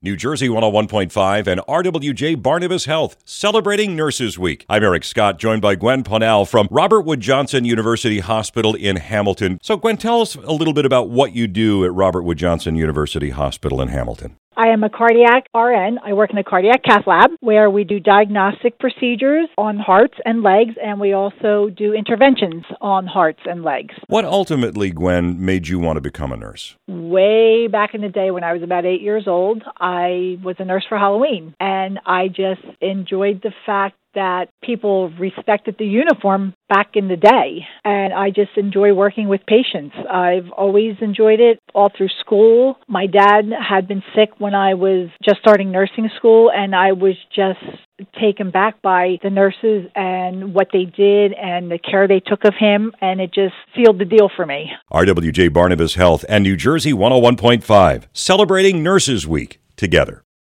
New Jersey 101.5 and RWJ Barnabas Health, celebrating Nurses Week. I'm Eric Scott, joined by Gwen Ponell from Robert Wood Johnson University Hospital in Hamilton. So, Gwen, tell us a little bit about what you do at Robert Wood Johnson University Hospital in Hamilton. I am a cardiac RN. I work in a cardiac cath lab where we do diagnostic procedures on hearts and legs, and we also do interventions on hearts and legs. What ultimately, Gwen, made you want to become a nurse? Way back in the day when I was about 8 years old, I was a nurse for Halloween, and I just enjoyed the fact that people respected the uniform back in the day. And I just enjoy working with patients. I've always enjoyed it all through school. My dad had been sick when I was just starting nursing school, and I was just taken back by the nurses and what they did and the care they took of him, and it just sealed the deal for me. RWJ Barnabas Health and New Jersey 101.5, celebrating Nurses Week together.